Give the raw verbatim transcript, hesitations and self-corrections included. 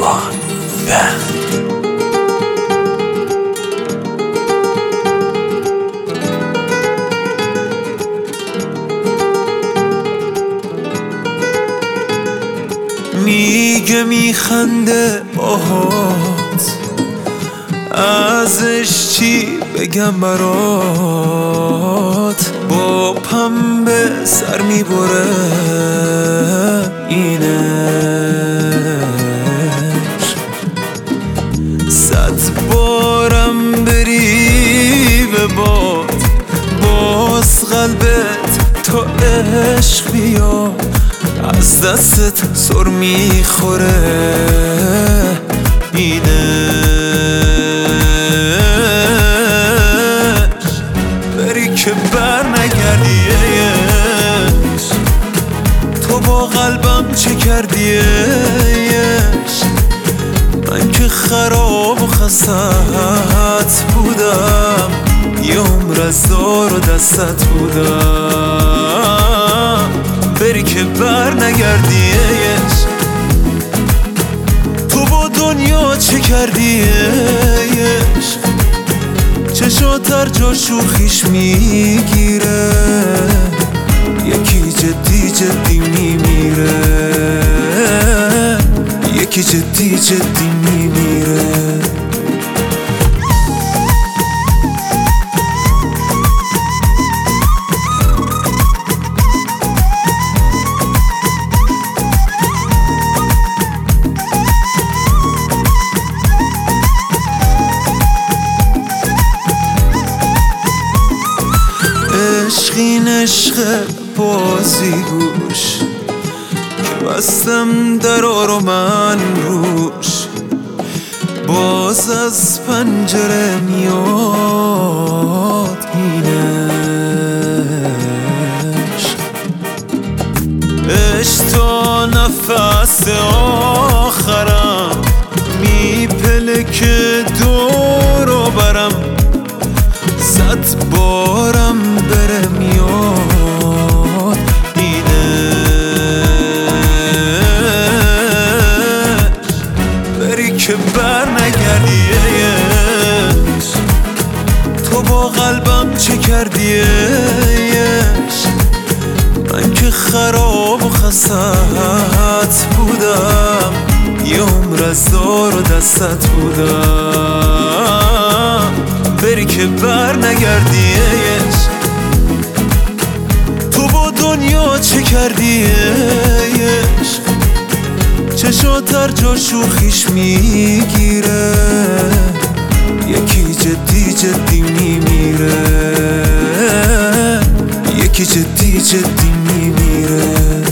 One Band. میگه میخنده باهات، ازش چی بگم برات؟ با پنبه سر میبره اینش، صد بارم بری به باد باز قلبت تا عشق بیاد، از دستت سر میخوره اینش. بری که بر نگردیش، تو با قلبم چه کردیش؟ من که خراب و خستت بودم، یه عمر از دار و دستت بودم. بری که بر نگردیش، تو با دنیا چه کردیش؟ چشات هر جا شوخیش میگیره، یکی جدی جدی میمیره، یکی جدی جدی میمیره. عشقین عشق بازی گوش که بستم درا رو من روش، باز از پنجره میاد اینش. عشق تا نفس آخرم میپلکه دور و برم، صد بارم بره میاد اینش. بری که بر نگردیش، تو با قلبم چه کردیش؟ من که خراب و خستت بودم، یه عمر از دار و دستت بودم. بری که بر نگردیش، تو با دنیا چه کردیش؟ چشات هر جا شوخیش میگیره، یکی جدی جدی میمیره، یکی جدی جدی میمیره.